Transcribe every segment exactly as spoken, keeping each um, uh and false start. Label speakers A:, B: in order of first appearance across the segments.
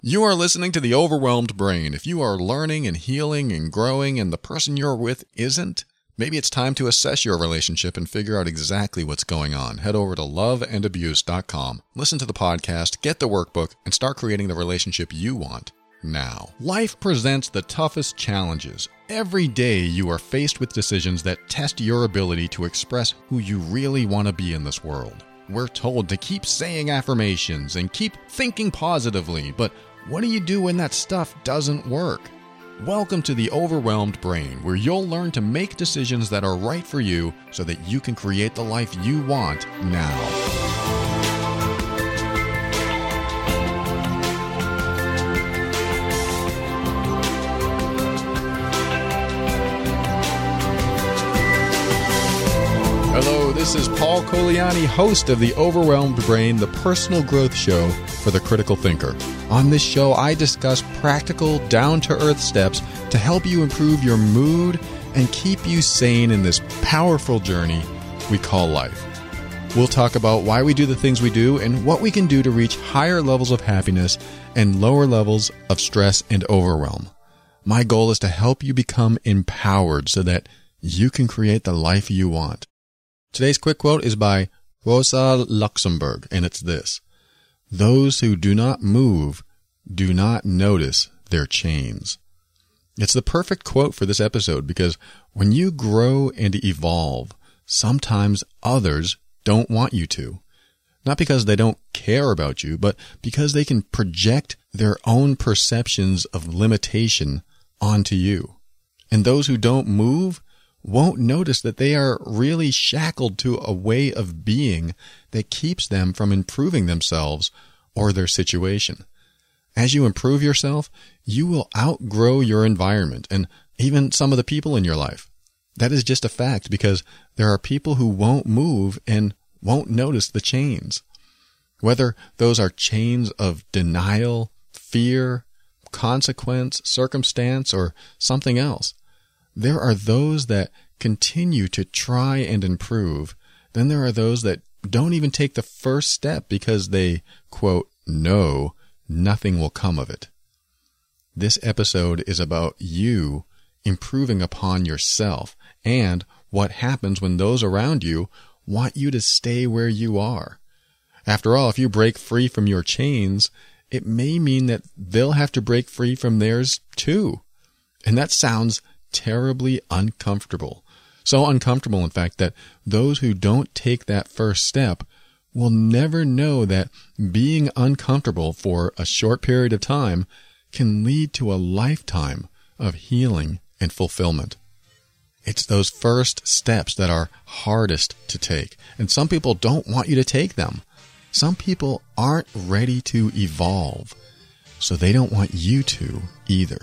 A: You are listening to The Overwhelmed Brain. If you are learning and healing and growing and the person you're with isn't, maybe it's time to assess your relationship and figure out exactly what's going on. Head over to love and abuse dot com, listen to the podcast, get the workbook, and start creating the relationship you want now. Life presents the toughest challenges. Every day you are faced with decisions that test your ability to express who you really want to be in this world. We're told to keep saying affirmations and keep thinking positively, but what do you do when that stuff doesn't work? Welcome to The Overwhelmed Brain, where you'll learn to make decisions that are right for you so that you can create the life you want now. Hello, this is Paul Coliani, host of The Overwhelmed Brain, the personal growth show for the critical thinker. On this show, I discuss practical, down-to-earth steps to help you improve your mood and keep you sane in this powerful journey we call life. We'll talk about why we do the things we do and what we can do to reach higher levels of happiness and lower levels of stress and overwhelm. My goal is to help you become empowered so that you can create the life you want. Today's quick quote is by Rosa Luxemburg, and it's this: "Those who do not move do not notice their chains." It's the perfect quote for this episode because when you grow and evolve, sometimes others don't want you to. Not because they don't care about you, but because they can project their own perceptions of limitation onto you. And those who don't move won't notice that they are really shackled to a way of being that keeps them from improving themselves or their situation. As you improve yourself, you will outgrow your environment and even some of the people in your life. That is just a fact because there are people who won't move and won't notice the chains. Whether those are chains of denial, fear, consequence, circumstance, or something else. There are those that continue to try and improve. Then there are those that don't even take the first step because they, quote, know nothing will come of it. This episode is about you improving upon yourself and what happens when those around you want you to stay where you are. After all, if you break free from your chains, it may mean that they'll have to break free from theirs too. And that sounds terribly uncomfortable. So uncomfortable, in fact, that those who don't take that first step will never know that being uncomfortable for a short period of time can lead to a lifetime of healing and fulfillment. It's those first steps that are hardest to take, and some people don't want you to take them. Some people aren't ready to evolve, so they don't want you to either.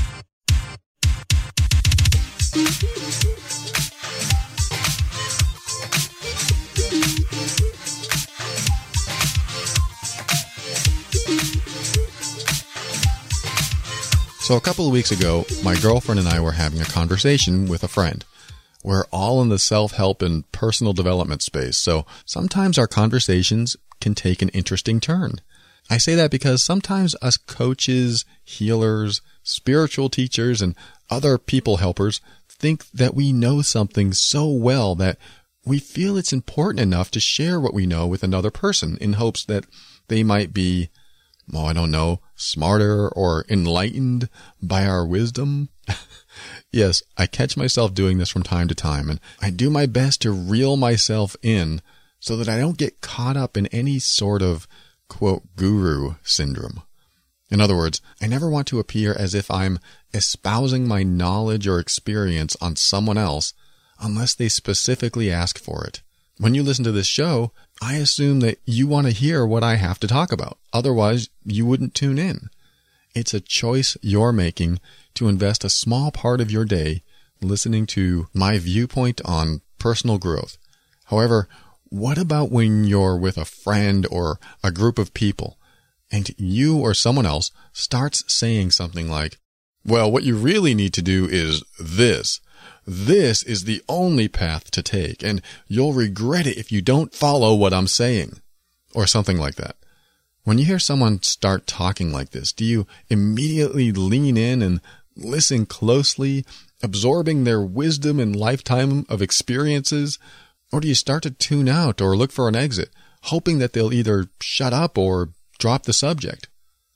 A: So a couple of weeks ago, my girlfriend and I were having a conversation with a friend. We're all in the self-help and personal development space, so sometimes our conversations can take an interesting turn. I say that because sometimes us coaches, healers, spiritual teachers, and other people helpers think that we know something so well that we feel it's important enough to share what we know with another person in hopes that they might be, well, I don't know, smarter or enlightened by our wisdom. Yes, I catch myself doing this from time to time, and I do my best to reel myself in so that I don't get caught up in any sort of, quote, guru syndrome. In other words, I never want to appear as if I'm espousing my knowledge or experience on someone else unless they specifically ask for it. When you listen to this show, I assume that you want to hear what I have to talk about. Otherwise, you wouldn't tune in. It's a choice you're making to invest a small part of your day listening to my viewpoint on personal growth. However, what about when you're with a friend or a group of people and you or someone else starts saying something like, well, what you really need to do is this. This is the only path to take, and you'll regret it if you don't follow what I'm saying, or something like that. When you hear someone start talking like this, do you immediately lean in and listen closely, absorbing their wisdom and lifetime of experiences? Or do you start to tune out or look for an exit, hoping that they'll either shut up or drop the subject?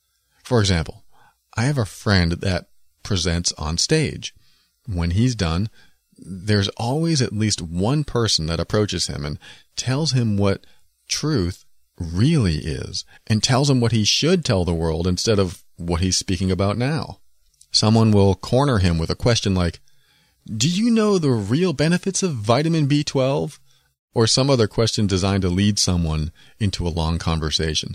A: For example, I have a friend that presents on stage. When he's done, there's always at least one person that approaches him and tells him what truth really is, and tells him what he should tell the world instead of what he's speaking about now. Someone will corner him with a question like, "Do you know the real benefits of vitamin B twelve?" Or some other question designed to lead someone into a long conversation.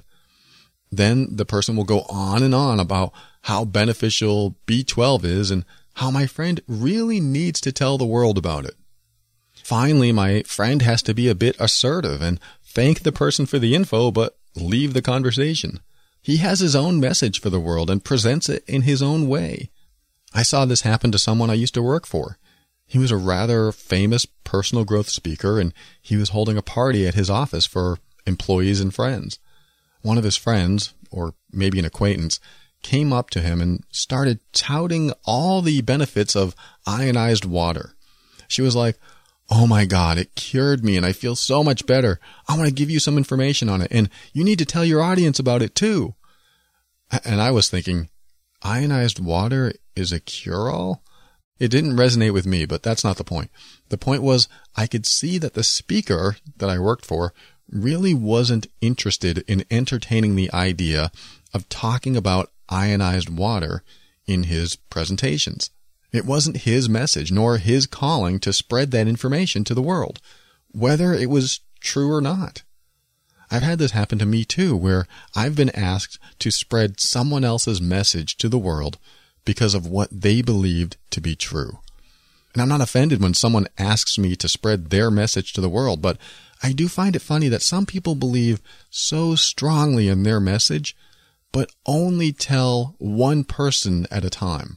A: Then the person will go on and on about how beneficial B twelve is and how my friend really needs to tell the world about it. Finally, my friend has to be a bit assertive and thank the person for the info, but leave the conversation. He has his own message for the world and presents it in his own way. I saw this happen to someone I used to work for. He was a rather famous personal growth speaker, and he was holding a party at his office for employees and friends. One of his friends, or maybe an acquaintance, came up to him and started touting all the benefits of ionized water. She was like, "Oh my God, it cured me and I feel so much better. I want to give you some information on it, and you need to tell your audience about it too." And I was thinking, ionized water is a cure-all? It didn't resonate with me, but that's not the point. The point was I could see that the speaker that I worked for really wasn't interested in entertaining the idea of talking about ionized water in his presentations. It wasn't his message nor his calling to spread that information to the world, whether it was true or not. I've had this happen to me too, where I've been asked to spread someone else's message to the world because of what they believed to be true. And I'm not offended when someone asks me to spread their message to the world, but I do find it funny that some people believe so strongly in their message, but only tell one person at a time.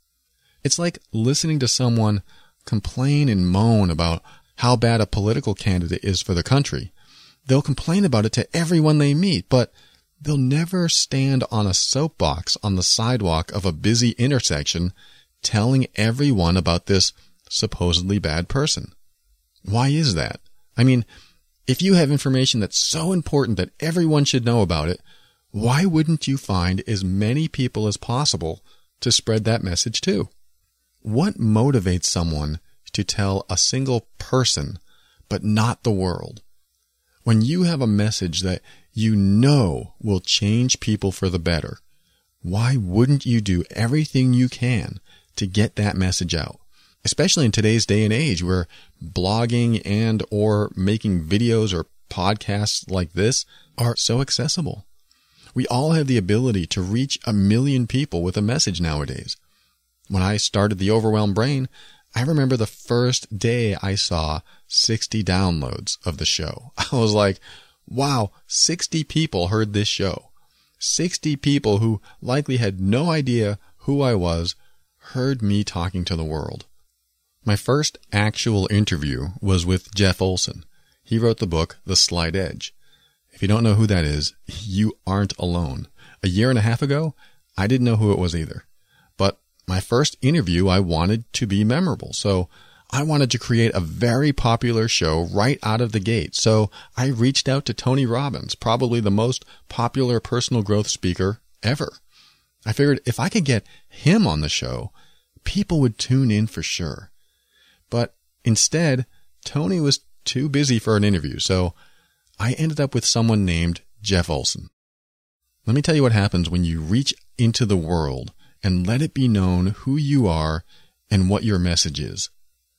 A: It's like listening to someone complain and moan about how bad a political candidate is for the country. They'll complain about it to everyone they meet, but they'll never stand on a soapbox on the sidewalk of a busy intersection telling everyone about this supposedly bad person. Why is that? I mean, if you have information that's so important that everyone should know about it, why wouldn't you find as many people as possible to spread that message to? What motivates someone to tell a single person, but not the world? When you have a message that you know will change people for the better, why wouldn't you do everything you can to get that message out? Especially in today's day and age where blogging and or making videos or podcasts like this are so accessible. We all have the ability to reach a million people with a message nowadays. When I started The Overwhelmed Brain, I remember the first day I saw sixty downloads of the show. I was like, wow, sixty people heard this show. sixty people who likely had no idea who I was heard me talking to the world. My first actual interview was with Jeff Olson. He wrote the book, The Slight Edge. If you don't know who that is, you aren't alone. A year and a half ago, I didn't know who it was either. But my first interview, I wanted to be memorable. So I wanted to create a very popular show right out of the gate. So I reached out to Tony Robbins, probably the most popular personal growth speaker ever. I figured if I could get him on the show, people would tune in for sure. But instead, Tony was too busy for an interview, so I ended up with someone named Jeff Olson. Let me tell you what happens when you reach into the world and let it be known who you are and what your message is.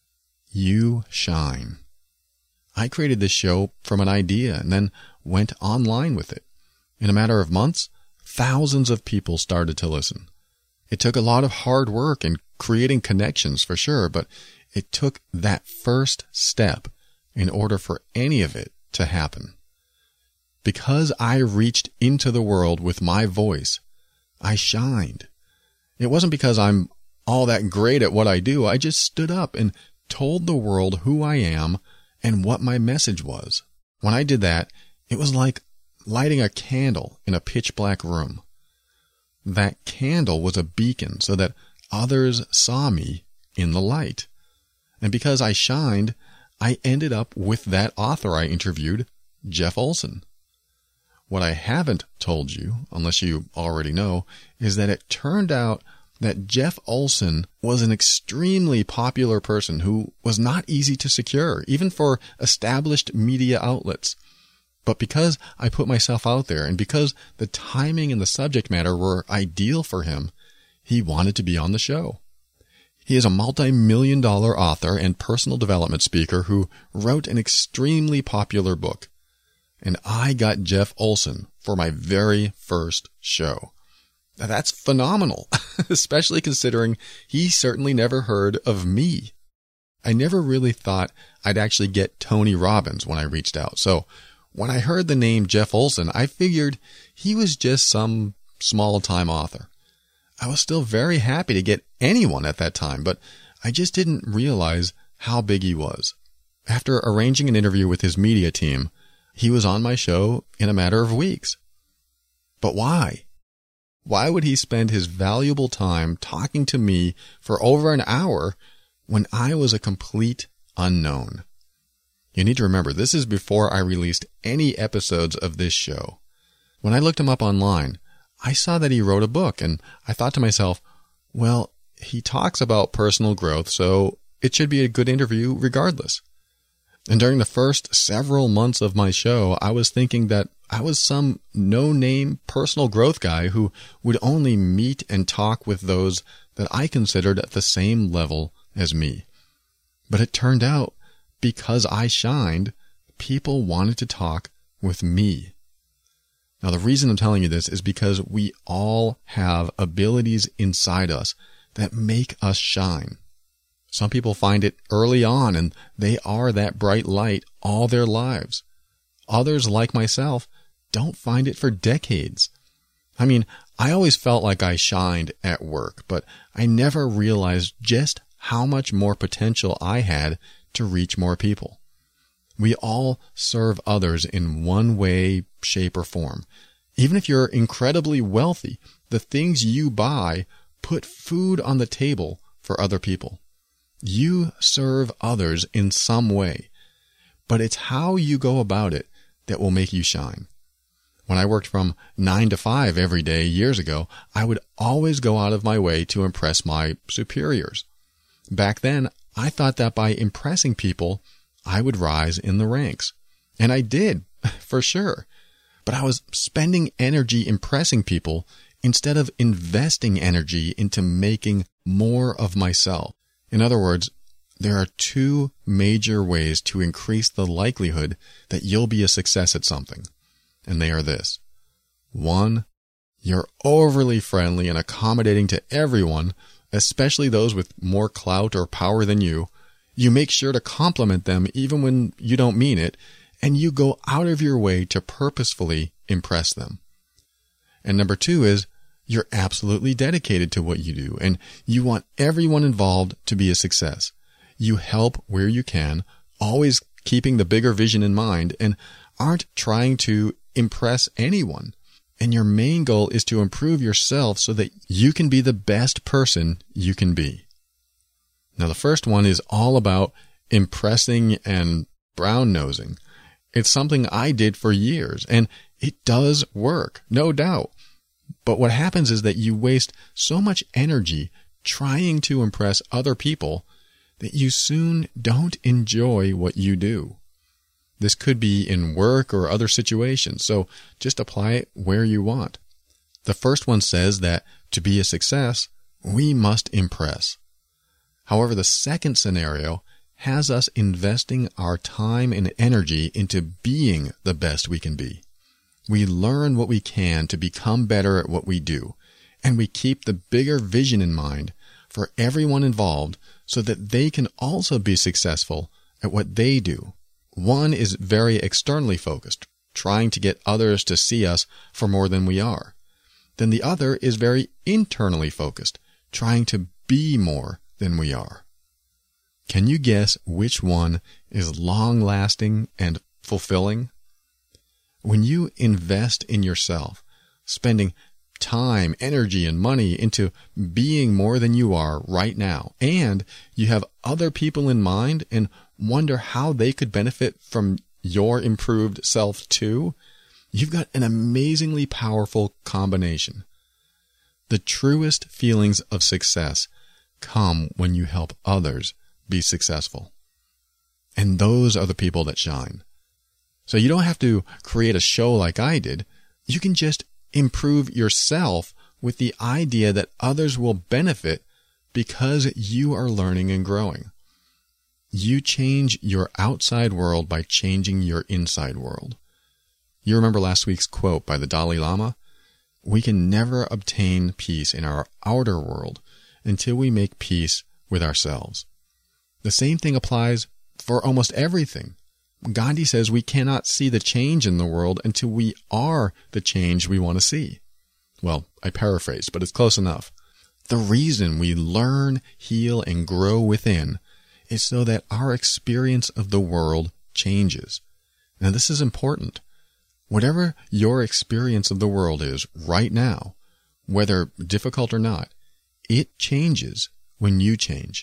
A: You shine. I created this show from an idea and then went online with it. In a matter of months, thousands of people started to listen. It took a lot of hard work and creating connections for sure, but it took that first step in order for any of it to happen. Because I reached into the world with my voice, I shined. It wasn't because I'm all that great at what I do. I just stood up and told the world who I am and what my message was. When I did that, it was like lighting a candle in a pitch black room. That candle was a beacon so that others saw me in the light. And because I shined, I ended up with that author I interviewed, Jeff Olson. What I haven't told you, unless you already know, is that it turned out that Jeff Olson was an extremely popular person who was not easy to secure, even for established media outlets. But because I put myself out there and because the timing and the subject matter were ideal for him, he wanted to be on the show. He is a multi-million dollar author and personal development speaker who wrote an extremely popular book. And I got Jeff Olson for my very first show. Now that's phenomenal, especially considering he certainly never heard of me. I never really thought I'd actually get Tony Robbins when I reached out. So when I heard the name Jeff Olson, I figured he was just some small-time author. I was still very happy to get anyone at that time, but I just didn't realize how big he was. After arranging an interview with his media team, he was on my show in a matter of weeks. But why? Why would he spend his valuable time talking to me for over an hour when I was a complete unknown? You need to remember, this is before I released any episodes of this show. When I looked him up online, I saw that he wrote a book, and I thought to myself, well, he talks about personal growth, so it should be a good interview regardless. And during the first several months of my show, I was thinking that I was some no-name personal growth guy who would only meet and talk with those that I considered at the same level as me. But it turned out, because I shined, people wanted to talk with me. Now, the reason I'm telling you this is because we all have abilities inside us that make us shine. Some people find it early on, and they are that bright light all their lives. Others, like myself, don't find it for decades. I mean, I always felt like I shined at work, but I never realized just how much more potential I had to reach more people. We all serve others in one way, shape, or form. Even if you're incredibly wealthy, the things you buy put food on the table for other people. You serve others in some way, but it's how you go about it that will make you shine. When I worked from nine to five every day years ago, I would always go out of my way to impress my superiors. Back then, I thought that by impressing people, I would rise in the ranks. And I did, for sure. But I was spending energy impressing people instead of investing energy into making more of myself. In other words, there are two major ways to increase the likelihood that you'll be a success at something. And they are this. One, you're overly friendly and accommodating to everyone, especially those with more clout or power than you. You make sure to compliment them even when you don't mean it, and you go out of your way to purposefully impress them. And number two is, you're absolutely dedicated to what you do, and you want everyone involved to be a success. You help where you can, always keeping the bigger vision in mind, and aren't trying to impress anyone. And your main goal is to improve yourself so that you can be the best person you can be. Now, the first one is all about impressing and brown-nosing. It's something I did for years, and it does work, no doubt. But what happens is that you waste so much energy trying to impress other people that you soon don't enjoy what you do. This could be in work or other situations, so just apply it where you want. The first one says that to be a success, we must impress. However, the second scenario has us investing our time and energy into being the best we can be. We learn what we can to become better at what we do, and we keep the bigger vision in mind for everyone involved so that they can also be successful at what they do. One is very externally focused, trying to get others to see us for more than we are. Then the other is very internally focused, trying to be more than we are. Can you guess which one is long-lasting and fulfilling? When you invest in yourself, spending time, energy, and money into being more than you are right now, and you have other people in mind and wonder how they could benefit from your improved self too, you've got an amazingly powerful combination. The truest feelings of success come when you help others be successful. And those are the people that shine. So you don't have to create a show like I did. You can just improve yourself with the idea that others will benefit because you are learning and growing. You change your outside world by changing your inside world. You remember last week's quote by the Dalai Lama? We can never obtain peace in our outer world until we make peace with ourselves. The same thing applies for almost everything. Gandhi says we cannot see the change in the world until we are the change we want to see. Well, I paraphrased, but it's close enough. The reason we learn, heal, and grow within is so that our experience of the world changes. Now, this is important. Whatever your experience of the world is right now, whether difficult or not, it changes when you change.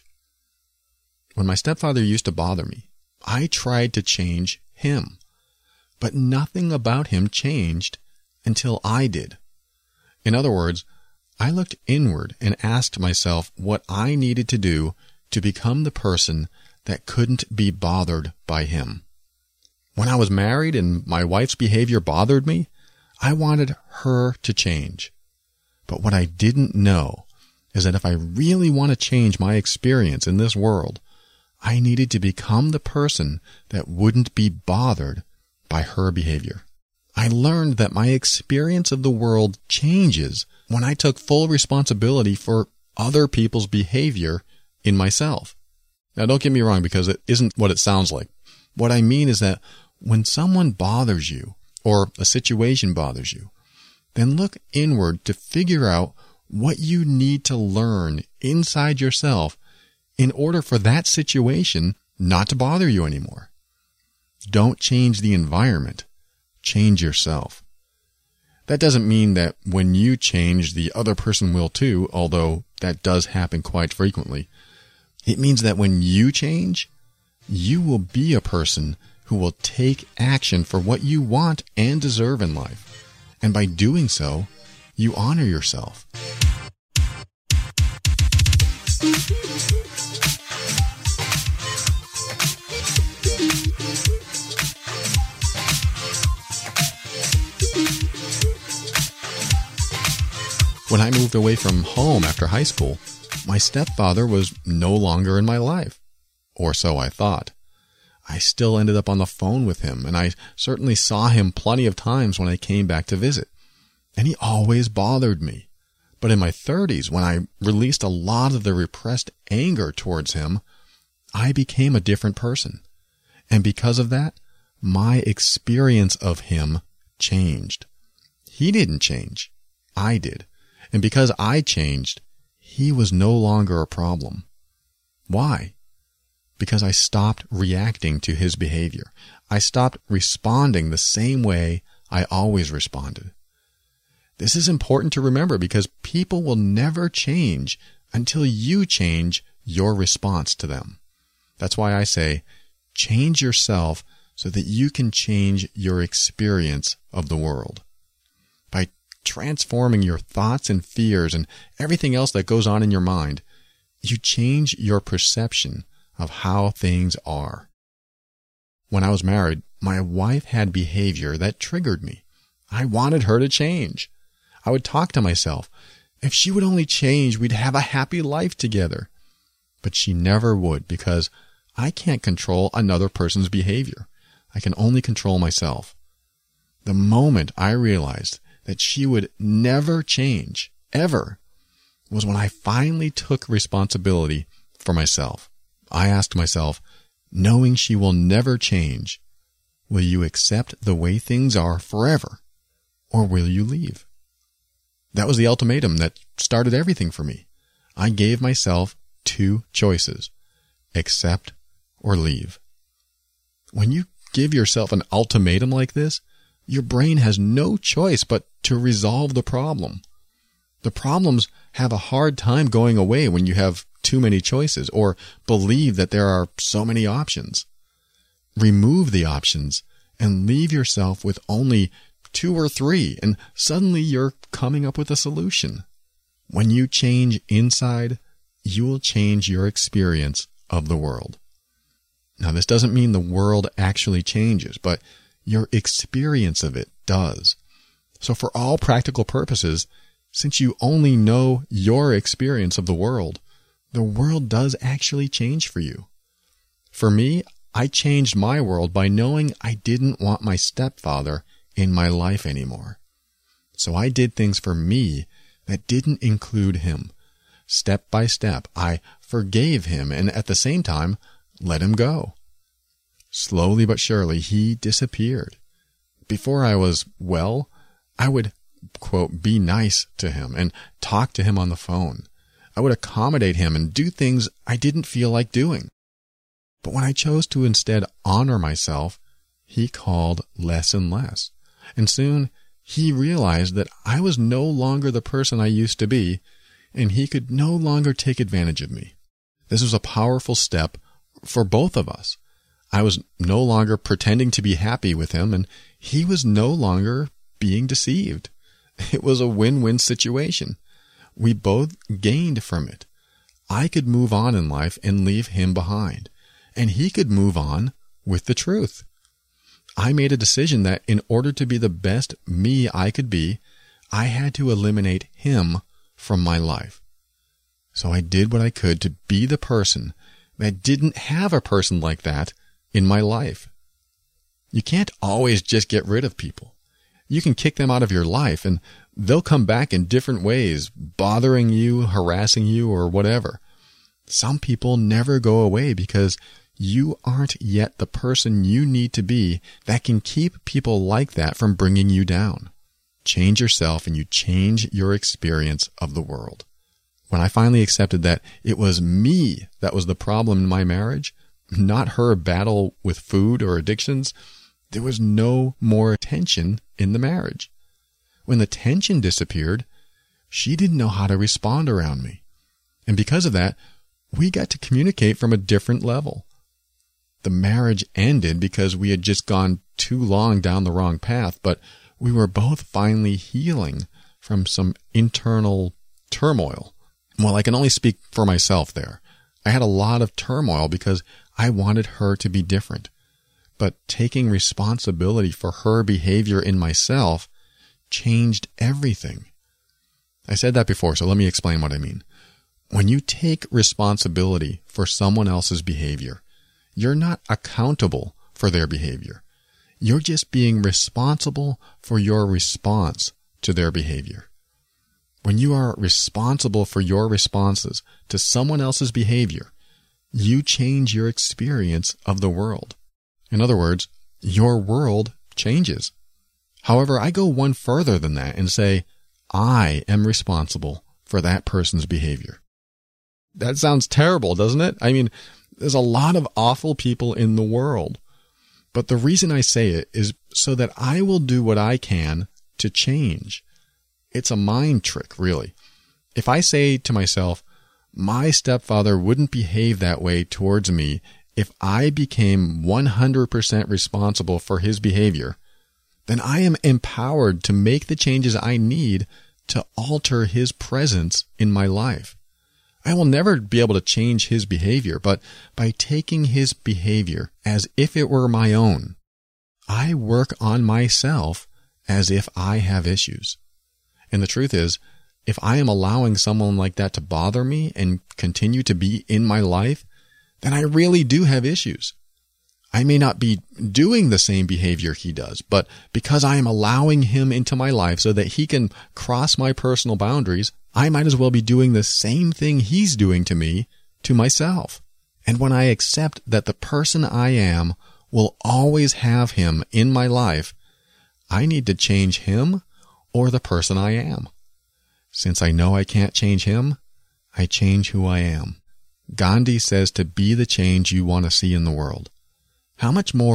A: When my stepfather used to bother me, I tried to change him, but nothing about him changed until I did. In other words, I looked inward and asked myself what I needed to do to become the person that couldn't be bothered by him. When I was married and my wife's behavior bothered me, I wanted her to change. But what I didn't know is that if I really want to change my experience in this world, I needed to become the person that wouldn't be bothered by her behavior. I learned that my experience of the world changes when I took full responsibility for other people's behavior in myself. Now, don't get me wrong, because it isn't what it sounds like. What I mean is that when someone bothers you or a situation bothers you, then look inward to figure out what you need to learn inside yourself in order for that situation not to bother you anymore. Don't change the environment. Change yourself. That doesn't mean that when you change, the other person will too, although that does happen quite frequently. It means that when you change, you will be a person who will take action for what you want and deserve in life. And by doing so, you honor yourself. When I moved away from home after high school, my stepfather was no longer in my life. Or so I thought. I still ended up on the phone with him, and I certainly saw him plenty of times when I came back to visit. And he always bothered me. But in my thirties, when I released a lot of the repressed anger towards him, I became a different person. And because of that, my experience of him changed. He didn't change. I did. And because I changed, he was no longer a problem. Why? Because I stopped reacting to his behavior. I stopped responding the same way I always responded. This is important to remember because people will never change until you change your response to them. That's why I say, change yourself so that you can change your experience of the world. By transforming your thoughts and fears and everything else that goes on in your mind, you change your perception of how things are. When I was married, my wife had behavior that triggered me. I wanted her to change. I would talk to myself, if she would only change, we'd have a happy life together. But she never would, because I can't control another person's behavior. I can only control myself. The moment I realized that she would never change, ever, was when I finally took responsibility for myself. I asked myself, knowing she will never change, will you accept the way things are forever, or will you leave? That was the ultimatum that started everything for me. I gave myself two choices, accept or leave. When you give yourself an ultimatum like this, Your brain has no choice but to resolve the problem. The problems have a hard time going away when you have too many choices or believe that there are so many options. Remove the options and leave yourself with only two or three, and suddenly you're coming up with a solution. When you change inside, you will change your experience of the world. Now, this doesn't mean the world actually changes, but your experience of it does. So for all practical purposes, since you only know your experience of the world, the world does actually change for you. For me, I changed my world by knowing I didn't want my stepfather in my life anymore. So I did things for me that didn't include him. Step by step, I forgave him and at the same time, let him go. Slowly but surely, he disappeared. Before I was well, I would, quote, be nice to him and talk to him on the phone. I would accommodate him and do things I didn't feel like doing. But when I chose to instead honor myself, he called less and less. And soon he realized that I was no longer the person I used to be, and he could no longer take advantage of me. This was a powerful step for both of us. I was no longer pretending to be happy with him, and he was no longer being deceived. It was a win-win situation. We both gained from it. I could move on in life and leave him behind, and he could move on with the truth. I made a decision that in order to be the best me I could be, I had to eliminate him from my life. So I did what I could to be the person that didn't have a person like that in my life. You can't always just get rid of people. You can kick them out of your life and they'll come back in different ways, bothering you, harassing you, or whatever. Some people never go away because you aren't yet the person you need to be that can keep people like that from bringing you down. Change yourself and you change your experience of the world. When I finally accepted that it was me that was the problem in my marriage, not her battle with food or addictions, there was no more tension in the marriage. When the tension disappeared, she didn't know how to respond around me. And because of that, we got to communicate from a different level. The marriage ended because we had just gone too long down the wrong path, but we were both finally healing from some internal turmoil. Well, I can only speak for myself there. I had a lot of turmoil because I wanted her to be different. But taking responsibility for her behavior in myself changed everything. I said that before, so let me explain what I mean. When you take responsibility for someone else's behavior, you're not accountable for their behavior. You're just being responsible for your response to their behavior. When you are responsible for your responses to someone else's behavior, you change your experience of the world. In other words, your world changes. However, I go one further than that and say, I am responsible for that person's behavior. That sounds terrible, doesn't it? I mean, there's a lot of awful people in the world. But the reason I say it is so that I will do what I can to change. It's a mind trick, really. If I say to myself, my stepfather wouldn't behave that way towards me if I became one hundred percent responsible for his behavior, then I am empowered to make the changes I need to alter his presence in my life. I will never be able to change his behavior, but by taking his behavior as if it were my own, I work on myself as if I have issues. And the truth is, if I am allowing someone like that to bother me and continue to be in my life, then I really do have issues. I may not be doing the same behavior he does, but because I am allowing him into my life so that he can cross my personal boundaries, I might as well be doing the same thing he's doing to me, to myself. And when I accept that the person I am will always have him in my life, I need to change him or the person I am. Since I know I can't change him, I change who I am. Gandhi says to be the change you want to see in the world. How much more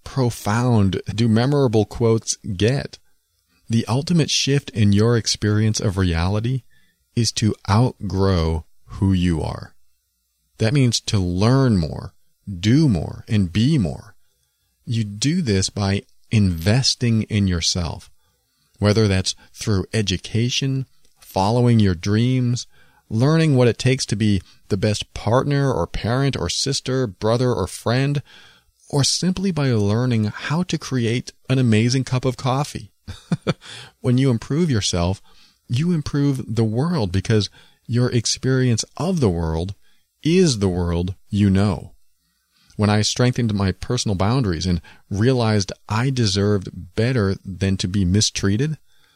A: profound do memorable quotes get? The ultimate shift in your experience of reality is to outgrow who you are. That means to learn more, do more, and be more. You do this by investing in yourself, whether that's through education, following your dreams, learning what it takes to be the best partner or parent or sister, brother or friend, or simply by learning how to create an amazing cup of coffee. When you improve yourself, you improve the world because your experience of the world is the world you know. When I strengthened my personal boundaries and realized I deserved better than to be mistreated,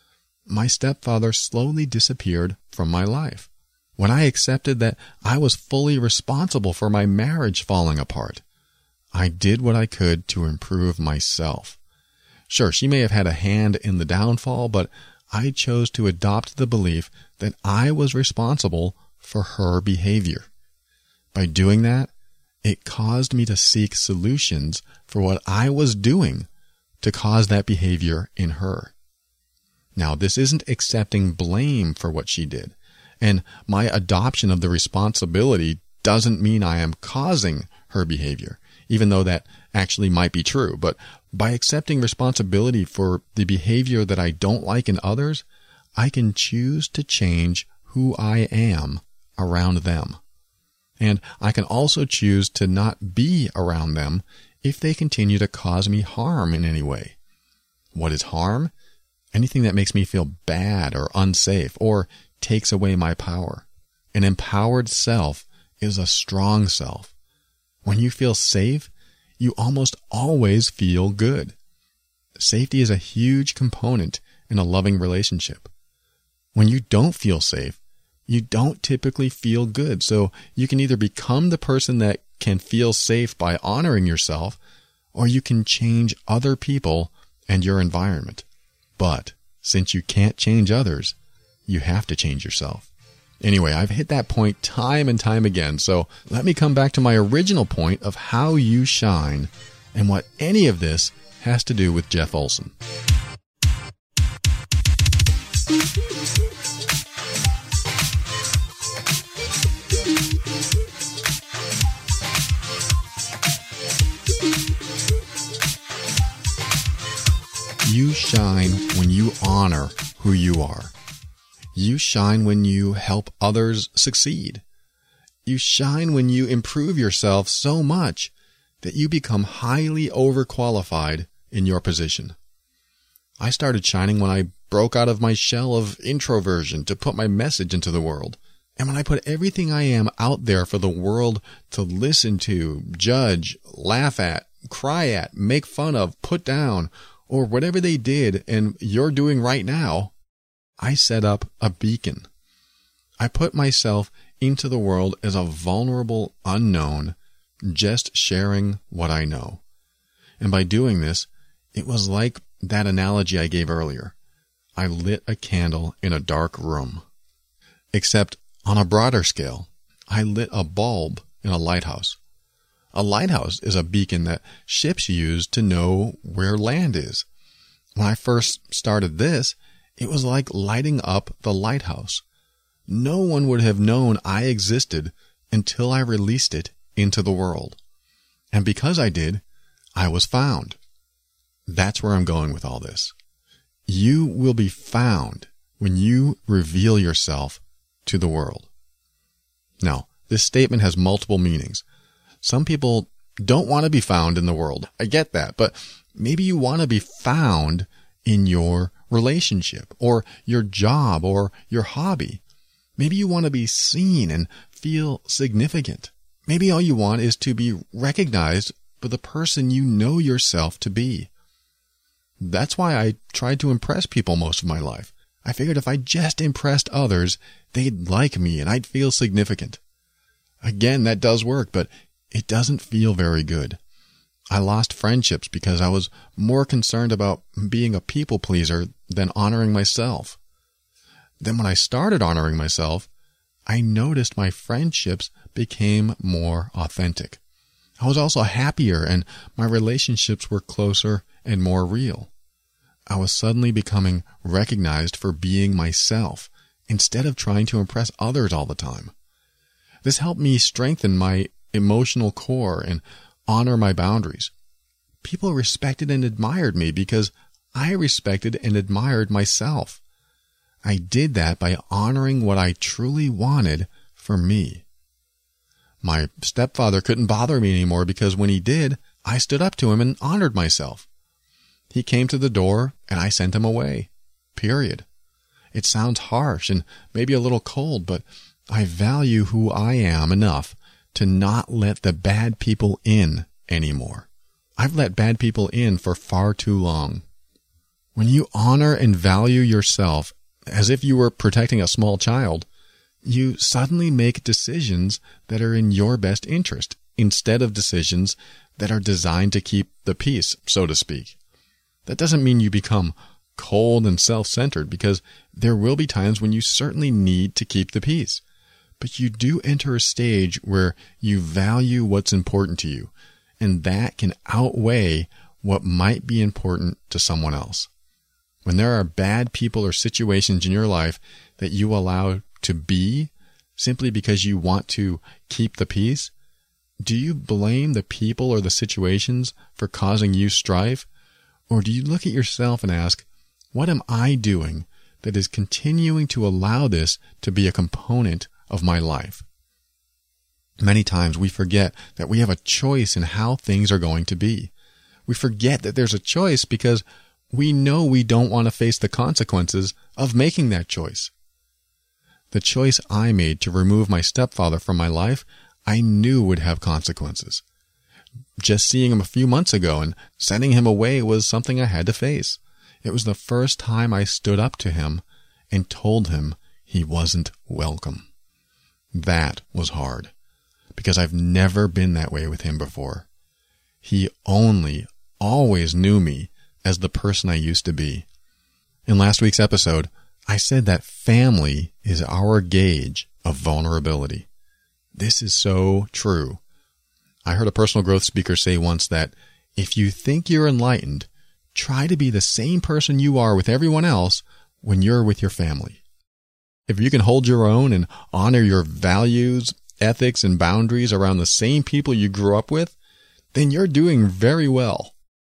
A: my stepfather slowly disappeared from my life. When I accepted that I was fully responsible for my marriage falling apart, I did what I could to improve myself. Sure, she may have had a hand in the downfall, but I chose to adopt the belief that I was responsible for her behavior. By doing that, it caused me to seek solutions for what I was doing to cause that behavior in her. Now, this isn't accepting blame for what she did, and my adoption of the responsibility doesn't mean I am causing her behavior, even though that actually might be true. But by accepting responsibility for the behavior that I don't like in others, I can choose to change who I am around them. And I can also choose to not be around them if they continue to cause me harm in any way. What is harm? Anything that makes me feel bad or unsafe or takes away my power. An empowered self is a strong self. When you feel safe, you almost always feel good. Safety is a huge component in a loving relationship. When you don't feel safe, you don't typically feel good. So you can either become the person that can feel safe by honoring yourself, or you can change other people and your environment. But since you can't change others, you have to change yourself. Anyway, I've hit that point time and time again, so let me come back to my original point of how you shine and what any of this has to do with Jeff Olson. You shine when you honor who you are. You shine when you help others succeed. You shine when you improve yourself so much that you become highly overqualified in your position. I started shining when I broke out of my shell of introversion to put my message into the world. And when I put everything I am out there for the world to listen to, judge, laugh at, cry at, make fun of, put down, or whatever they did and you're doing right now, I set up a beacon. I put myself into the world as a vulnerable unknown, just sharing what I know. And by doing this, it was like that analogy I gave earlier. I lit a candle in a dark room. Except on a broader scale, I lit a bulb in a lighthouse. A lighthouse is a beacon that ships use to know where land is. When I first started this, it was like lighting up the lighthouse. No one would have known I existed until I released it into the world. And because I did, I was found. That's where I'm going with all this. You will be found when you reveal yourself to the world. Now, this statement has multiple meanings. Some people don't want to be found in the world. I get that, but maybe you want to be found in your relationship or your job or your hobby. Maybe you want to be seen and feel significant. Maybe all you want is to be recognized for the person you know yourself to be. That's why I tried to impress people most of my life. I figured if I just impressed others, they'd like me and I'd feel significant. Again, that does work, but it doesn't feel very good. I lost friendships because I was more concerned about being a people pleaser than honoring myself. Then when I started honoring myself, I noticed my friendships became more authentic. I was also happier, and my relationships were closer and more real. I was suddenly becoming recognized for being myself instead of trying to impress others all the time. This helped me strengthen my emotional core and honor my boundaries. People respected and admired me because I respected and admired myself. I did that by honoring what I truly wanted for me. My stepfather couldn't bother me anymore because when he did, I stood up to him and honored myself. He came to the door and I sent him away. Period. It sounds harsh and maybe a little cold, but I value who I am enough to not let the bad people in anymore. I've let bad people in for far too long. When you honor and value yourself as if you were protecting a small child, you suddenly make decisions that are in your best interest instead of decisions that are designed to keep the peace, so to speak. That doesn't mean you become cold and self-centered, because there will be times when you certainly need to keep the peace. But you do enter a stage where you value what's important to you, and that can outweigh what might be important to someone else. When there are bad people or situations in your life that you allow to be simply because you want to keep the peace, do you blame the people or the situations for causing you strife? Or do you look at yourself and ask, what am I doing that is continuing to allow this to be a component of my life? Many times we forget that we have a choice in how things are going to be. We forget that there's a choice because we know we don't want to face the consequences of making that choice. The choice I made to remove my stepfather from my life, I knew would have consequences. Just seeing him a few months ago and sending him away was something I had to face. It was the first time I stood up to him and told him he wasn't welcome. That was hard, because I've never been that way with him before. He only, always knew me as the person I used to be. In last week's episode, I said that family is our gauge of vulnerability. This is so true. I heard a personal growth speaker say once that if you think you're enlightened, try to be the same person you are with everyone else when you're with your family. If you can hold your own and honor your values, ethics, and boundaries around the same people you grew up with, then you're doing very well.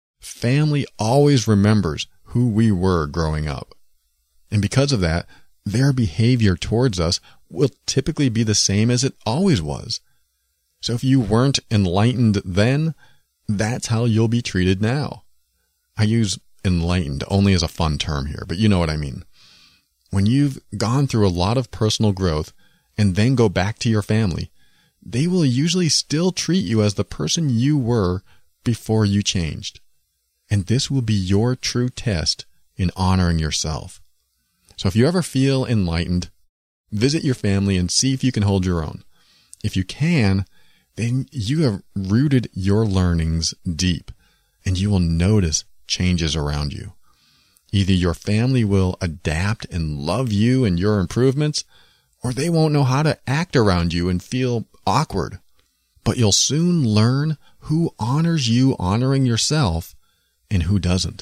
A: Family always remembers who we were growing up. And because of that, their behavior towards us will typically be the same as it always was. So if you weren't enlightened then, that's how you'll be treated now. I use enlightened only as a fun term here, but you know what I mean. When you've gone through a lot of personal growth and then go back to your family, they will usually still treat you as the person you were before you changed. And this will be your true test in honoring yourself. So if you ever feel enlightened, visit your family and see if you can hold your own. If you can, then you have rooted your learnings deep, and you will notice changes around you. Either your family will adapt and love you and your improvements, or they won't know how to act around you and feel awkward. But you'll soon learn who honors you honoring yourself and who doesn't.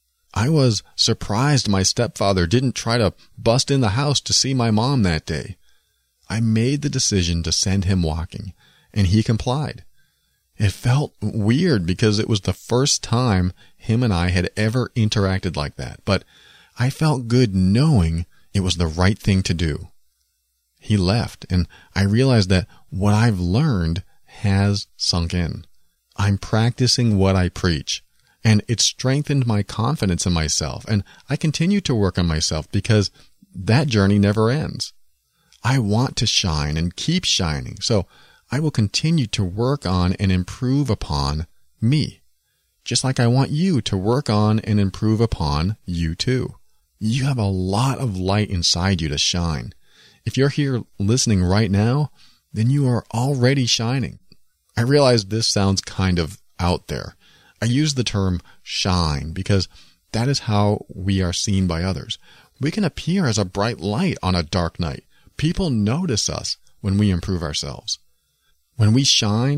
A: I was surprised my stepfather didn't try to bust in the house to see my mom that day. I made the decision to send him walking, and he complied. It felt weird because it was the first time him and I had ever interacted like that, but I felt good knowing it was the right thing to do. He left, and I realized that what I've learned has sunk in. I'm practicing what I preach, and it strengthened my confidence in myself, and I continue to work on myself because that journey never ends. I want to shine and keep shining, so I will continue to work on and improve upon me, just like I want you to work on and improve upon you too. You have a lot of light inside you to shine. If you're here listening right now, then you are already shining. I realize this sounds kind of out there. I use the term shine because that is how we are seen by others. We can appear as a bright light on a dark night. People notice us when we improve ourselves. When we shine,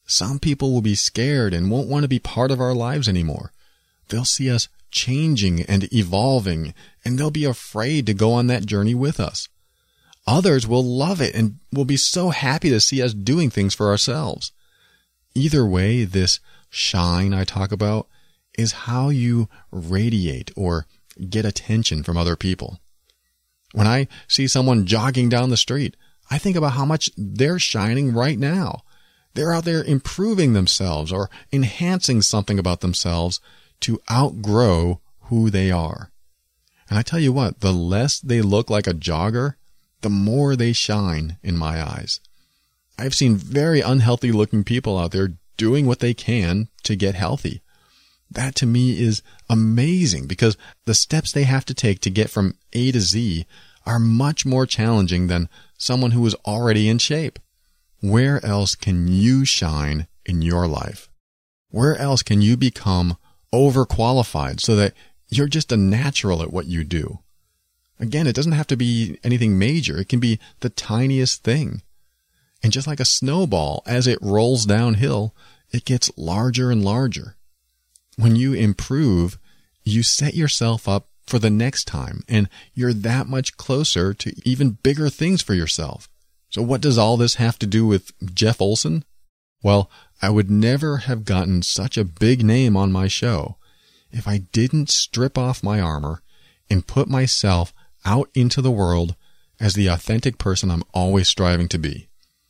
A: Some people will be scared and won't want to be part of our lives anymore. They'll see us changing and evolving, and they'll be afraid to go on that journey with us. Others will love it and will be so happy to see us doing things for ourselves. Either way, this shine I talk about is how you radiate or get attention from other people. When I see someone jogging down the street, I think about how much they're shining right now. They're out there improving themselves or enhancing something about themselves to outgrow who they are. And I tell you what, the less they look like a jogger, the more they shine in my eyes. I've seen very unhealthy looking people out there doing what they can to get healthy. That to me is amazing because the steps they have to take to get from A to Z are much more challenging than someone who is already in shape. Where else can you shine in your life? Where else can you become overqualified so that you're just a natural at what you do? Again, it doesn't have to be anything major. It can be the tiniest thing. And just like a snowball, as it rolls downhill, it gets larger and larger. When you improve, you set yourself up for the next time, and you're that much closer to even bigger things for yourself. So what does all this have to do with Jeff Olson? Well, I would never have gotten such a big name on my show if I didn't strip off my armor and put myself out into the world as the authentic person I'm always striving to be.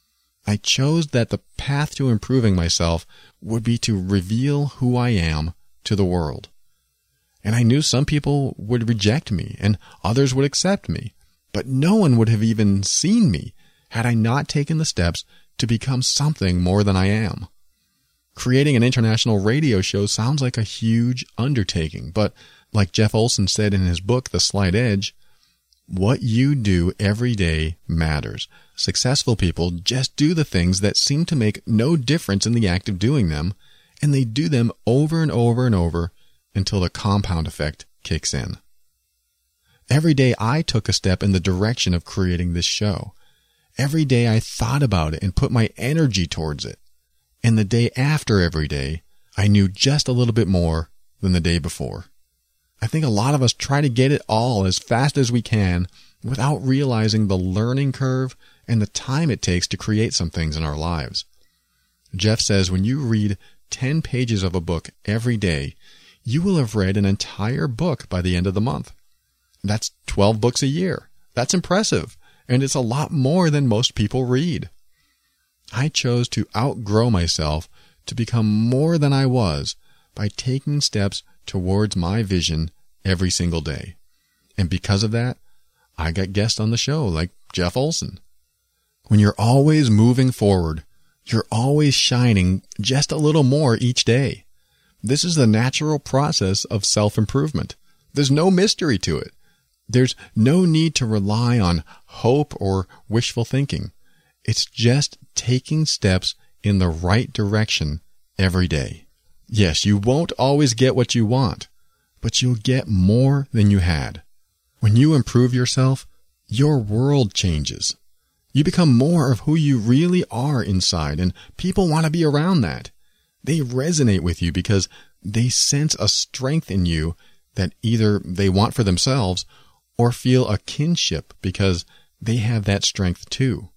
A: I chose that the path to improving myself would be to reveal who I am to the world. And I knew some people would reject me and others would accept me, but no one would have even seen me had I not taken the steps to become something more than I am. Creating an international radio show sounds like a huge undertaking, but like Jeff Olson said in his book, The Slight Edge, what you do every day matters. Successful people just do the things that seem to make no difference in the act of doing them, and they do them over and over and over until the compound effect kicks in. Every day I took a step in the direction of creating this show. Every day I thought about it and put my energy towards it. And the day after every day, I knew just a little bit more than the day before. I think a lot of us try to get it all as fast as we can without realizing the learning curve and the time it takes to create some things in our lives. Jeff says when you read ten pages of a book every day, you will have read an entire book by the end of the month. That's twelve books a year. That's impressive, and it's a lot more than most people read. I chose to outgrow myself to become more than I was by taking steps towards my vision every single day. And because of that, I got guests on the show like Jeff Olson. When you're always moving forward, you're always shining just a little more each day. This is the natural process of self-improvement. There's no mystery to it. There's no need to rely on hope or wishful thinking. It's just taking steps in the right direction every day. Yes, you won't always get what you want, but you'll get more than you had. When you improve yourself, your world changes. You become more of who you really are inside, and people want to be around that. They resonate with you because they sense a strength in you that either they want for themselves or feel a kinship because they have that strength too.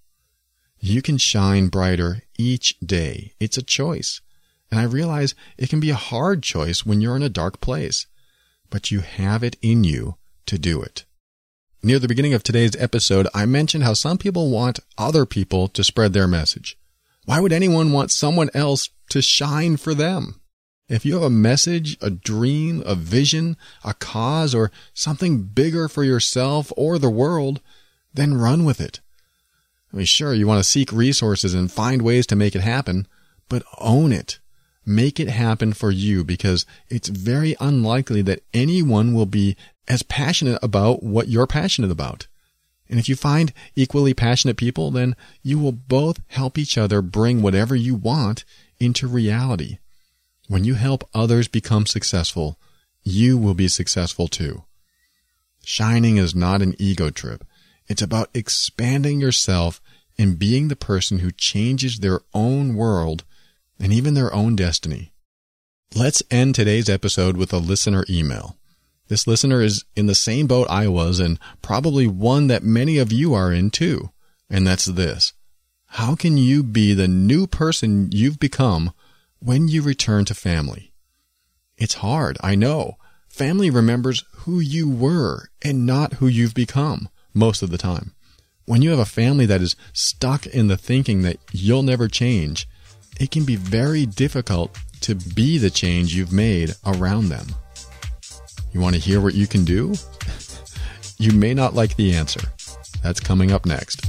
A: You can shine brighter each day. It's a choice. And I realize it can be a hard choice when you're in a dark place, but you have it in you to do it. Near the beginning of today's episode, I mentioned how some people want other people to spread their message. Why would anyone want someone else to shine for them? If you have a message, a dream, a vision, a cause, or something bigger for yourself or the world, then run with it. I mean, sure, you want to seek resources and find ways to make it happen, but own it. Make it happen for you because it's very unlikely that anyone will be as passionate about what you're passionate about. And if you find equally passionate people, then you will both help each other bring whatever you want into reality. When you help others become successful, you will be successful too. Shining is not an ego trip. It's about expanding yourself and being the person who changes their own world and even their own destiny. Let's end today's episode with a listener email. This listener is in the same boat I was, and probably one that many of you are in too. And that's this. How can you be the new person you've become when you return to family? It's hard, I know. Family remembers who you were and not who you've become most of the time. When you have a family that is stuck in the thinking that you'll never change, it can be very difficult to be the change you've made around them. You want to hear what you can do? You may not like the answer. That's coming up next.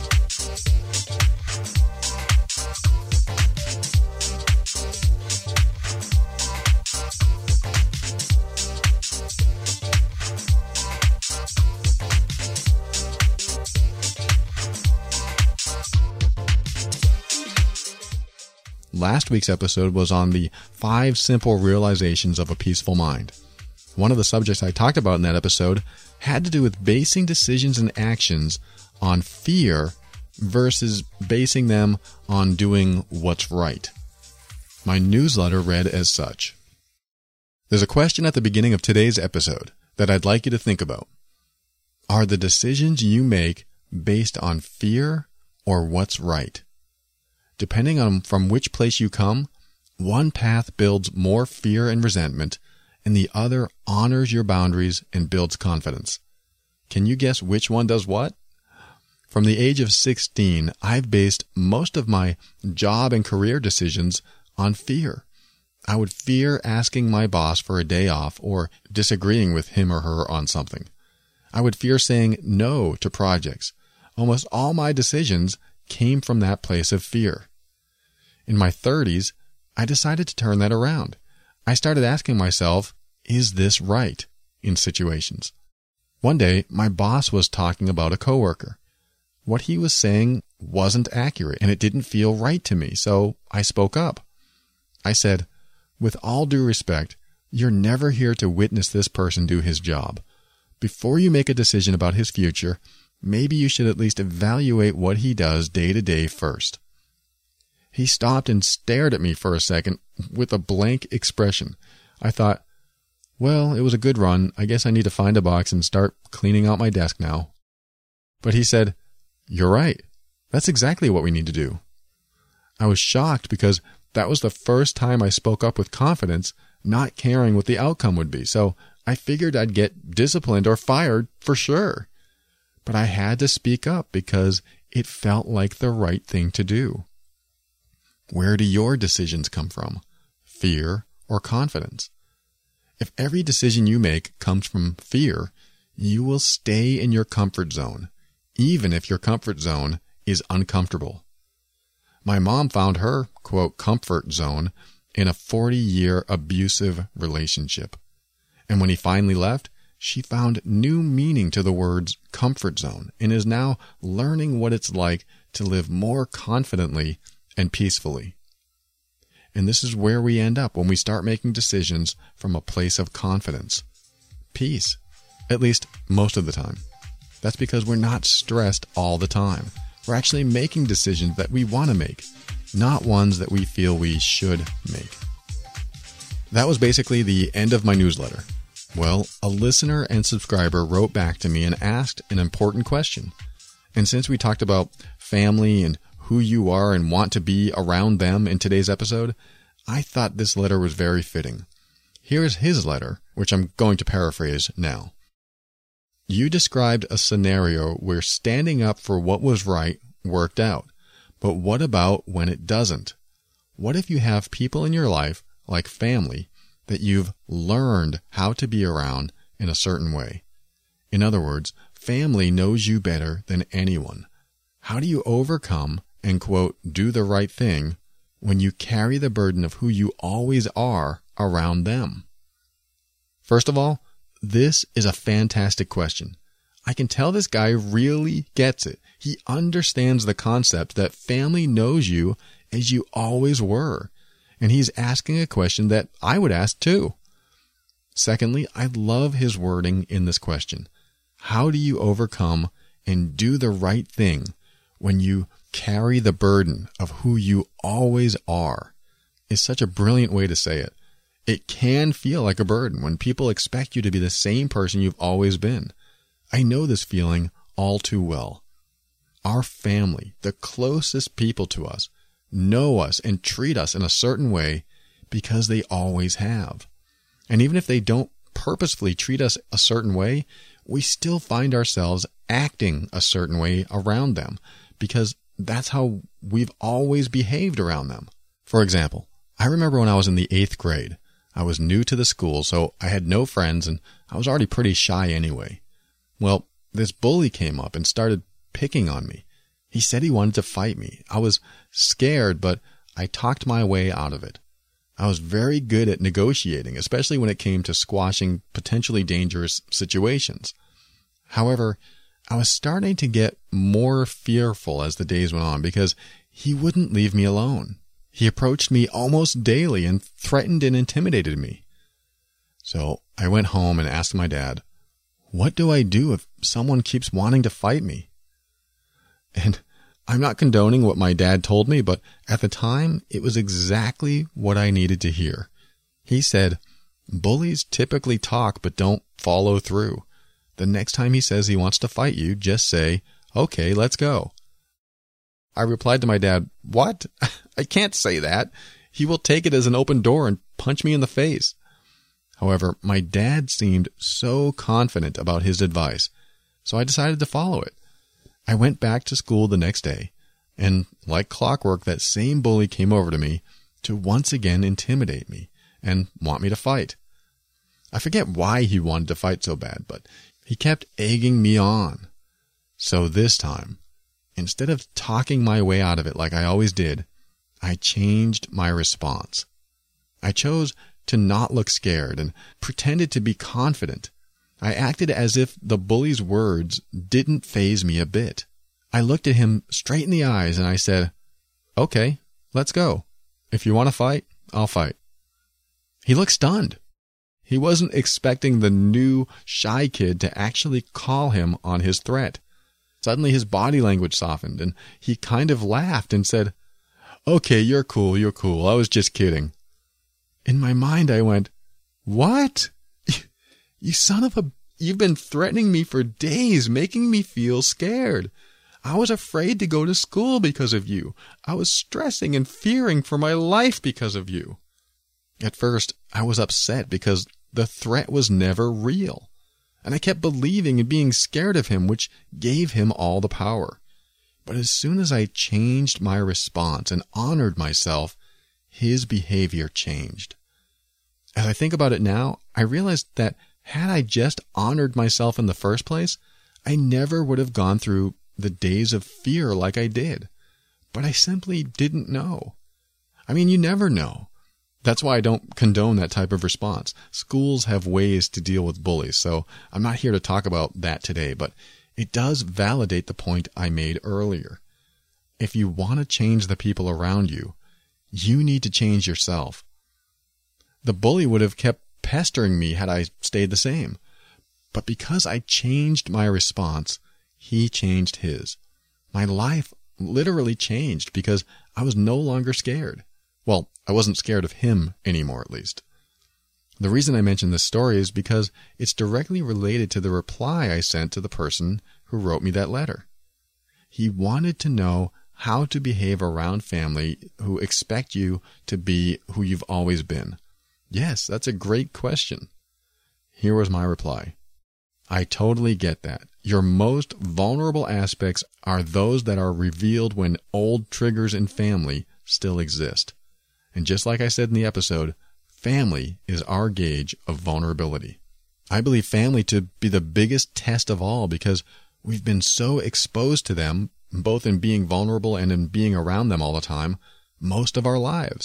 A: Last week's episode was on the five simple realizations of a peaceful mind. One of the subjects I talked about in that episode had to do with basing decisions and actions on fear versus basing them on doing what's right. My newsletter read as such. There's a question at the beginning of today's episode that I'd like you to think about. Are the decisions you make based on fear or what's right? Depending on from which place you come, one path builds more fear and resentment, and the other honors your boundaries and builds confidence. Can you guess which one does what? From the age of sixteen, I've based most of my job and career decisions on fear. I would fear asking my boss for a day off or disagreeing with him or her on something. I would fear saying no to projects. Almost all my decisions came from that place of fear. In my thirties, I decided to turn that around. I started asking myself, is this right in situations? One day, my boss was talking about a coworker. What he was saying wasn't accurate, and it didn't feel right to me, so I spoke up. I said, with all due respect, you're never here to witness this person do his job. Before you make a decision about his future, maybe you should at least evaluate what he does day to day first. He stopped and stared at me for a second with a blank expression. I thought, well, it was a good run. I guess I need to find a box and start cleaning out my desk now. But he said, you're right. That's exactly what we need to do. I was shocked because that was the first time I spoke up with confidence, not caring what the outcome would be. So I figured I'd get disciplined or fired for sure. But I had to speak up because it felt like the right thing to do. Where do your decisions come from? Fear or confidence? If every decision you make comes from fear, you will stay in your comfort zone, even if your comfort zone is uncomfortable. My mom found her, quote, comfort zone in a forty-year abusive relationship. And when he finally left, she found new meaning to the words comfort zone and is now learning what it's like to live more confidently and peacefully. And this is where we end up when we start making decisions from a place of confidence. Peace. At least most of the time. That's because we're not stressed all the time. We're actually making decisions that we want to make, not ones that we feel we should make. That was basically the end of my newsletter. Well, a listener and subscriber wrote back to me and asked an important question. And since we talked about family and who you are and want to be around them in today's episode, I thought this letter was very fitting. Here is his letter, which I'm going to paraphrase now. You described a scenario where standing up for what was right worked out. But what about when it doesn't? What if you have people in your life, like family, that you've learned how to be around in a certain way? In other words, family knows you better than anyone. How do you overcome and, quote, do the right thing when you carry the burden of who you always are around them? First of all, this is a fantastic question. I can tell this guy really gets it. He understands the concept that family knows you as you always were. And he's asking a question that I would ask too. Secondly, I love his wording in this question. How do you overcome and do the right thing when you carry the burden of who you always are? is such a brilliant way to say it. It can feel like a burden when people expect you to be the same person you've always been. I know this feeling all too well. Our family, the closest people to us, know us and treat us in a certain way because they always have. And even if they don't purposefully treat us a certain way, we still find ourselves acting a certain way around them because that's how we've always behaved around them. For example, I remember when I was in the eighth grade, I was new to the school, so I had no friends and I was already pretty shy anyway. Well, this bully came up and started picking on me. He said he wanted to fight me. I was scared, but I talked my way out of it. I was very good at negotiating, especially when it came to squashing potentially dangerous situations. However, I was starting to get more fearful as the days went on because he wouldn't leave me alone. He approached me almost daily and threatened and intimidated me. So I went home and asked my dad, what do I do if someone keeps wanting to fight me? And I'm not condoning what my dad told me, but at the time, it was exactly what I needed to hear. He said, bullies typically talk but don't follow through. The next time he says he wants to fight you, just say, okay, let's go. I replied to my dad, what? I can't say that. He will take it as an open door and punch me in the face. However, my dad seemed so confident about his advice, so I decided to follow it. I went back to school the next day, and like clockwork, that same bully came over to me to once again intimidate me and want me to fight. I forget why he wanted to fight so bad, but he kept egging me on. So this time, instead of talking my way out of it like I always did, I changed my response. I chose to not look scared and pretended to be confident. I acted as if the bully's words didn't faze me a bit. I looked at him straight in the eyes and I said, okay, let's go. If you want to fight, I'll fight. He looked stunned. He wasn't expecting the new shy kid to actually call him on his threat. Suddenly his body language softened and he kind of laughed and said, okay, you're cool, you're cool. I was just kidding. In my mind, I went, what? You son of a... You've been threatening me for days, making me feel scared. I was afraid to go to school because of you. I was stressing and fearing for my life because of you. At first, I was upset because the threat was never real. And I kept believing and being scared of him, which gave him all the power. But as soon as I changed my response and honored myself, his behavior changed. As I think about it now, I realized that had I just honored myself in the first place, I never would have gone through the days of fear like I did. But I simply didn't know. I mean, you never know. That's why I don't condone that type of response. Schools have ways to deal with bullies, so I'm not here to talk about that today, but it does validate the point I made earlier. If you want to change the people around you, you need to change yourself. The bully would have kept pestering me had I stayed the same. But because I changed my response, he changed his. My life literally changed because I was no longer scared. Well, I wasn't scared of him anymore, at least. The reason I mention this story is because it's directly related to the reply I sent to the person who wrote me that letter. He wanted to know how to behave around family who expect you to be who you've always been. Yes, that's a great question. Here was my reply. I totally get that. Your most vulnerable aspects are those that are revealed when old triggers in family still exist. And just like I said in the episode, family is our gauge of vulnerability. I believe family to be the biggest test of all because we've been so exposed to them, both in being vulnerable and in being around them all the time, most of our lives.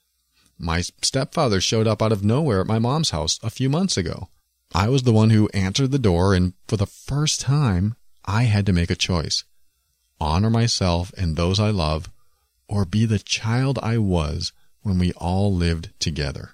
A: My stepfather showed up out of nowhere at my mom's house a few months ago. I was the one who answered the door, and for the first time, I had to make a choice. Honor myself and those I love, or be the child I was when we all lived together.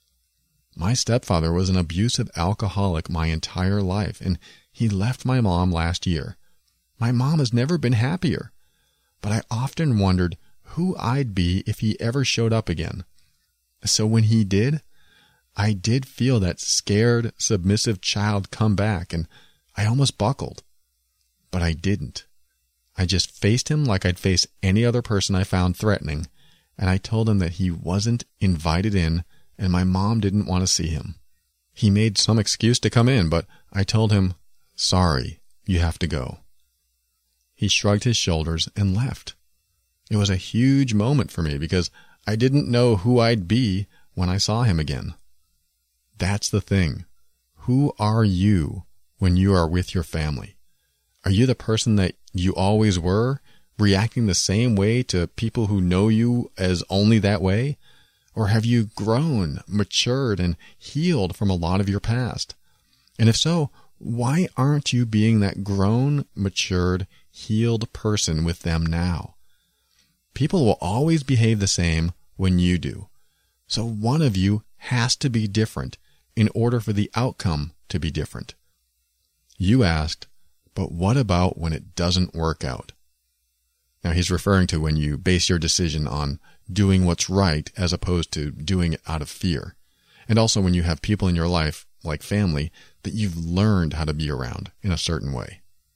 A: My stepfather was an abusive alcoholic my entire life, and he left my mom last year. My mom has never been happier, but I often wondered who I'd be if he ever showed up again. So when he did, I did feel that scared, submissive child come back, and I almost buckled. But I didn't. I just faced him like I'd face any other person I found threatening, and I told him that he wasn't invited in and my mom didn't want to see him. He made some excuse to come in, but I told him, "Sorry, you have to go." He shrugged his shoulders and left. It was a huge moment for me because I didn't know who I'd be when I saw him again. That's the thing. Who are you when you are with your family? Are you the person that you always were, reacting the same way to people who know you as only that way? Or have you grown, matured, and healed from a lot of your past? And if so, why aren't you being that grown, matured, healed person with them now? People will always behave the same when you do. So one of you has to be different in order for the outcome to be different. You asked, but what about when it doesn't work out? Now he's referring to when you base your decision on doing what's right as opposed to doing it out of fear. And also when you have people in your life, like family, that you've learned how to be around in a certain way.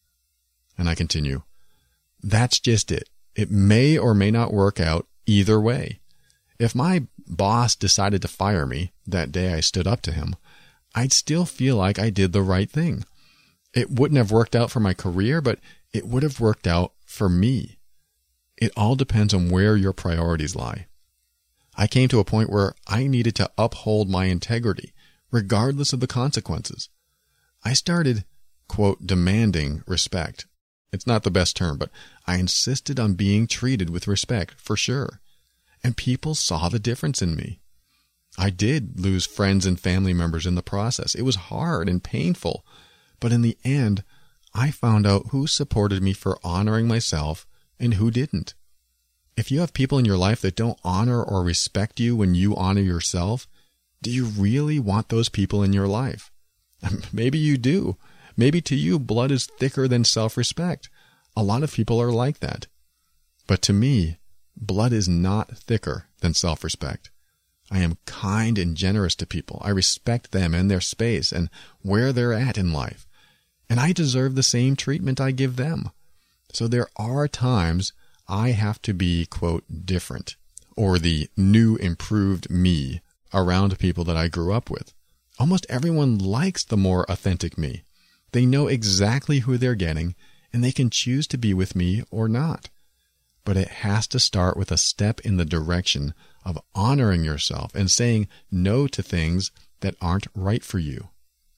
A: And I continue, that's just it. It may or may not work out either way. If my boss decided to fire me that day I stood up to him, I'd still feel like I did the right thing. It wouldn't have worked out for my career, but it would have worked out for me. It all depends on where your priorities lie. I came to a point where I needed to uphold my integrity, regardless of the consequences. I started, quote, demanding respect. It's not the best term, but I insisted on being treated with respect for sure. And people saw the difference in me. I did lose friends and family members in the process. It was hard and painful. But in the end, I found out who supported me for honoring myself and who didn't. If you have people in your life that don't honor or respect you when you honor yourself, do you really want those people in your life? Maybe you do. Maybe to you, blood is thicker than self-respect. A lot of people are like that. But to me, blood is not thicker than self-respect. I am kind and generous to people. I respect them and their space and where they're at in life. And I deserve the same treatment I give them. So there are times I have to be, quote, different, or the new improved me around people that I grew up with. Almost everyone likes the more authentic me. They know exactly who they're getting, and they can choose to be with me or not. But it has to start with a step in the direction of honoring yourself and saying no to things that aren't right for you.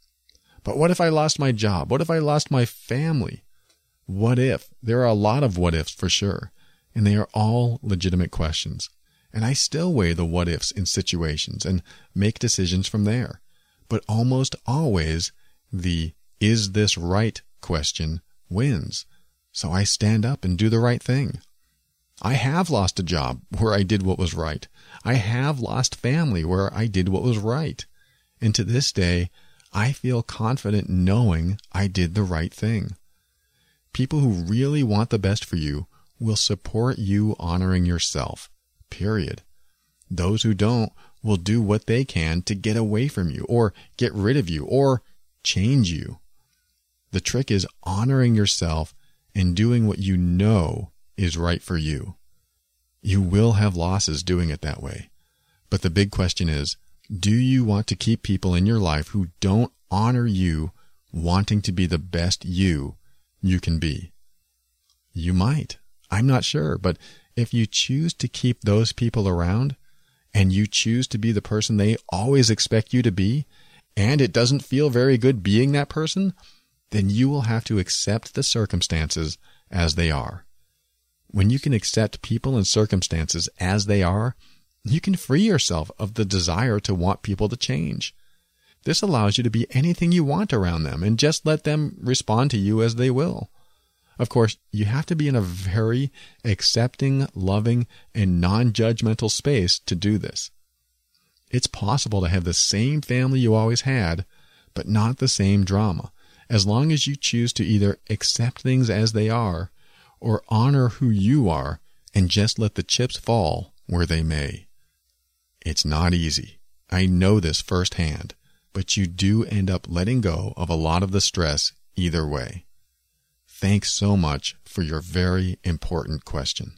A: But what if I lost my job? What if I lost my family? What if? There are a lot of what ifs for sure, and they are all legitimate questions. And I still weigh the what ifs in situations and make decisions from there. But almost always, the is this right question wins. So I stand up and do the right thing. I have lost a job where I did what was right. I have lost family where I did what was right. And to this day, I feel confident knowing I did the right thing. People who really want the best for you will support you honoring yourself, period. Those who don't will do what they can to get away from you or get rid of you or change you. The trick is honoring yourself and doing what you know is right for you. You will have losses doing it that way. But the big question is, do you want to keep people in your life who don't honor you wanting to be the best you you can be? You might. I'm not sure. But if you choose to keep those people around and you choose to be the person they always expect you to be, and it doesn't feel very good being that person, then you will have to accept the circumstances as they are. When you can accept people and circumstances as they are, you can free yourself of the desire to want people to change. This allows you to be anything you want around them and just let them respond to you as they will. Of course, you have to be in a very accepting, loving, and non-judgmental space to do this. It's possible to have the same family you always had, but not the same drama, as long as you choose to either accept things as they are or honor who you are and just let the chips fall where they may. It's not easy. I know this firsthand, but you do end up letting go of a lot of the stress either way. Thanks so much for your very important question.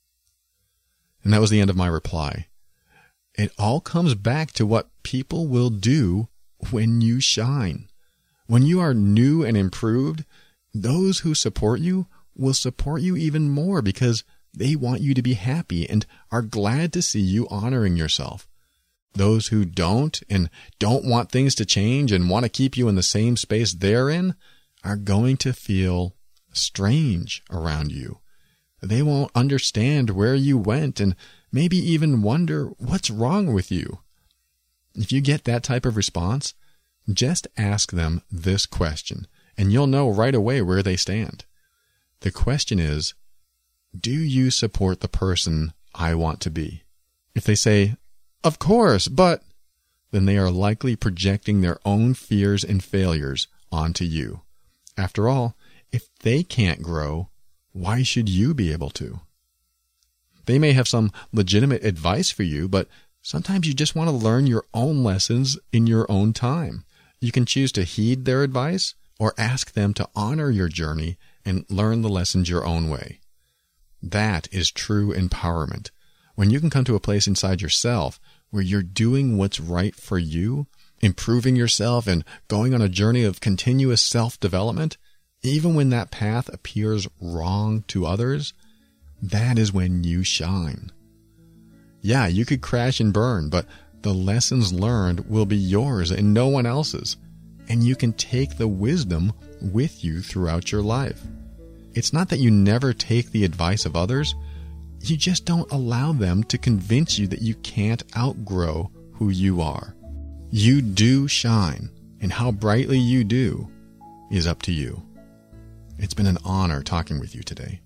A: And that was the end of my reply. It all comes back to what people will do when you shine. When you are new and improved, those who support you will support you even more because they want you to be happy and are glad to see you honoring yourself. Those who don't and don't want things to change and want to keep you in the same space they're in are going to feel strange around you. They won't understand where you went and maybe even wonder what's wrong with you. If you get that type of response, just ask them this question, and you'll know right away where they stand. The question is, do you support the person I want to be? If they say, of course, but, then they are likely projecting their own fears and failures onto you. After all, if they can't grow, why should you be able to? They may have some legitimate advice for you, but sometimes you just want to learn your own lessons in your own time. You can choose to heed their advice or ask them to honor your journey and learn the lessons your own way. That is true empowerment. When you can come to a place inside yourself where you're doing what's right for you, improving yourself and going on a journey of continuous self-development, even when that path appears wrong to others, that is when you shine. Yeah, you could crash and burn, but the lessons learned will be yours and no one else's, and you can take the wisdom with you throughout your life. It's not that you never take the advice of others, you just don't allow them to convince you that you can't outgrow who you are. You do shine, and how brightly you do is up to you. It's been an honor talking with you today.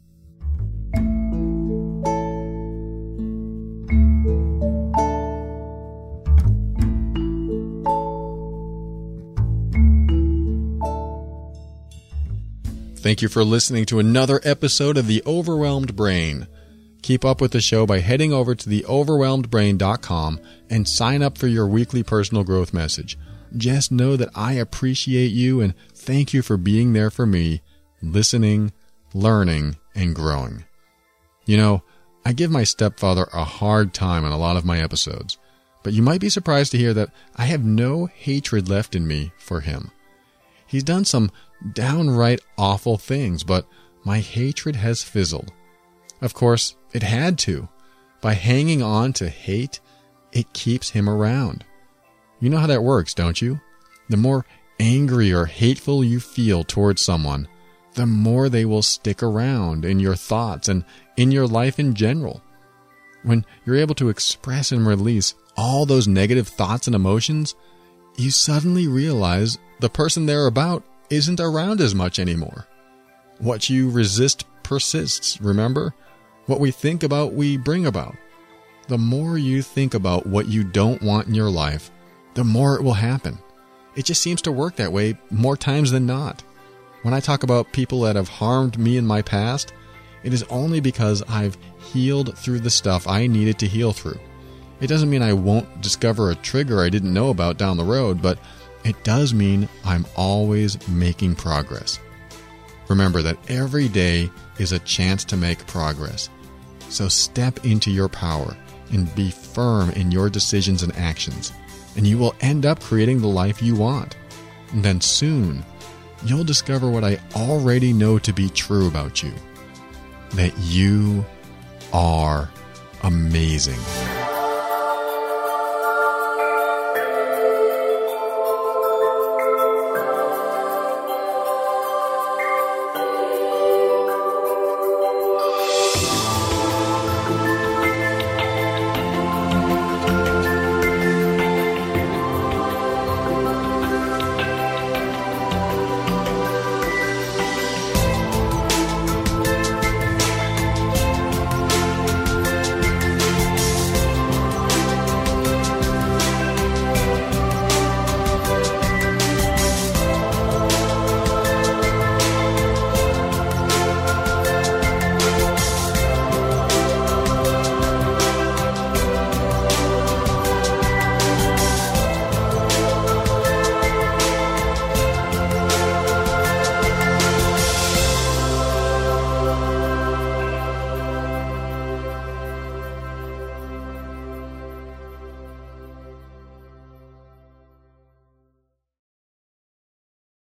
A: Thank you for listening to another episode of The Overwhelmed Brain. Keep up with the show by heading over to the overwhelmed brain dot com and sign up for your weekly personal growth message. Just know that I appreciate you and thank you for being there for me, listening, learning, and growing. You know, I give my stepfather a hard time on a lot of my episodes, but you might be surprised to hear that I have no hatred left in me for him. He's done some downright awful things, but my hatred has fizzled. Of course, it had to. By hanging on to hate, it keeps him around. You know how that works, don't you? The more angry or hateful you feel towards someone, the more they will stick around in your thoughts and in your life in general. When you're able to express and release all those negative thoughts and emotions, you suddenly realize the person they're about isn't around as much anymore. What you resist persists, remember? What we think about, we bring about. The more you think about what you don't want in your life, the more it will happen. It just seems to work that way more times than not. When I talk about people that have harmed me in my past, it is only because I've healed through the stuff I needed to heal through. It doesn't mean I won't discover a trigger I didn't know about down the road, but it does mean I'm always making progress. Remember that every day is a chance to make progress. So step into your power and be firm in your decisions and actions, and you will end up creating the life you want. And then soon, you'll discover what I already know to be true about you, that you are amazing.